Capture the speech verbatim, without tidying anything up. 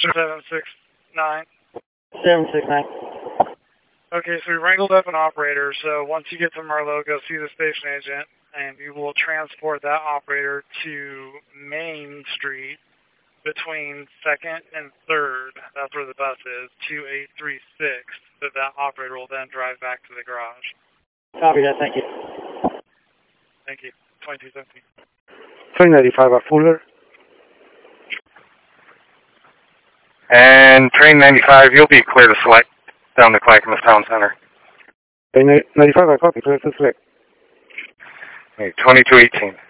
seven six nine. seven six nine. Okay, so we wrangled up an operator, so once you get to Merlot, go see the station agent, and you will transport that operator to Main Street between second and third. That's where the bus is, two eight three six. So that operator will then drive back to the garage. Copy that, thank you. Thank you. twenty-two seventeen. Train ninety-five at Fuller. And train ninety-five, you'll be clear to select down to Clackamas Town Center. Train ninety-five, I copy, clear to select. Okay, twenty-two eighteen.